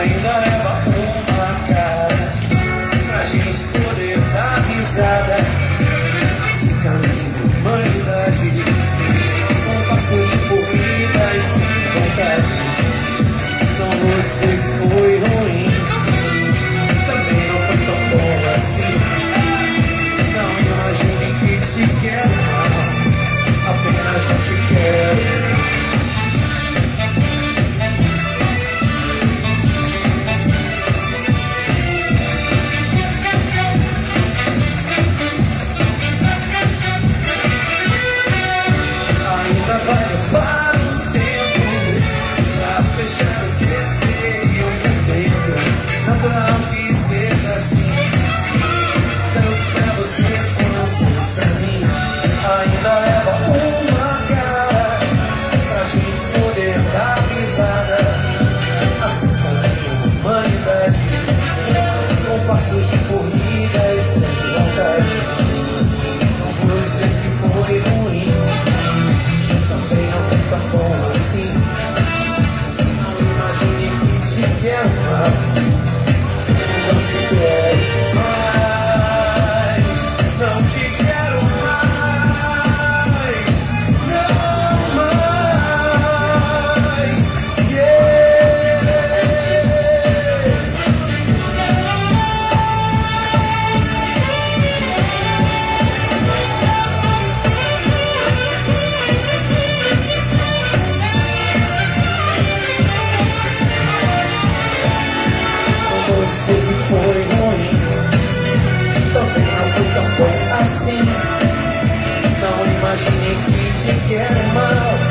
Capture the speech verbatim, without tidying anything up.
ainda leva uma cara pra gente poder dar risada. Esse caminho, humanidade, com passos de corrida e sem vontade. Não vou dizer que foi ruim, também não foi tão bom assim. Não imagine que te quero mal, apenas não te quero. Vai levar um tempo pra fechar o que veio por dentro. Natural que seja assim, tanto pra você quanto pra mim. Ainda leva uma cara pra gente poder dar risada. Assim como a humanidade, com passos de corrida e sem vontade. Não vou dizer que foi ruim, também não foi tão bom assim. Não imagine que te quero mal, eu não te quero mais. Não te quero mais, não mais. Yeah. Sei que foi ruim, também não foi tão bom assim. Não imagine que te quero mal,